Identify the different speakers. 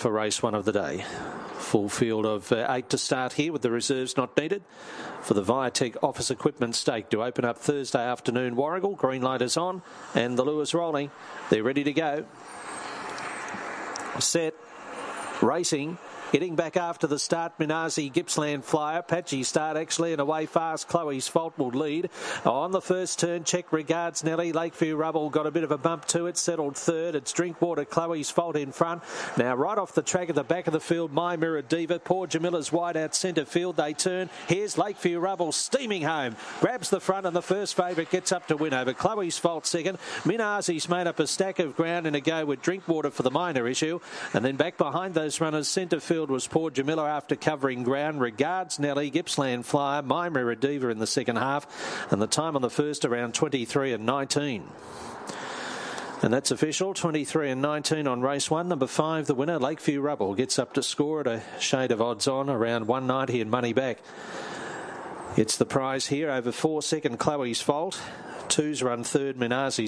Speaker 1: for race 1 of the day. Full field of 8 to start here with the reserves not needed for the Viatech Office Equipment Stake to open up Thursday afternoon. Warragul, green light is on and the lure's rolling. They're ready to go. Set. Racing. Getting back after the start, Minazi, Gippsland Flyer. Patchy start actually and away fast. Chloe's Fault will lead. On the first turn, check regards Nelly. Lakeview Rubble got a bit of a bump to it, settled third. It's Drinkwater, Chloe's Fault in front. Now right off the track at the back of the field, My Mirror Diva. Poor Jamila's wide out centre field. They turn. Here's Lakeview Rubble steaming home. Grabs the front and the first favourite gets up to win over. Chloe's Fault second. Minazi's made up a stack of ground and a go with Drinkwater for the minor issue. And then back behind those runners, centre field was Poor Jamila after covering ground. Regards Nelly, Gippsland Flyer, My Mirror Diva in the second half, and the time on the first around 23 and 19. And that's official, 23 and 19 on race 1. Number 5, the winner, Lakeview Rubble, gets up to score at a shade of odds on, around 190 and money back. It's the prize here over 4 second Chloe's Fault. 2's run third, Minazi.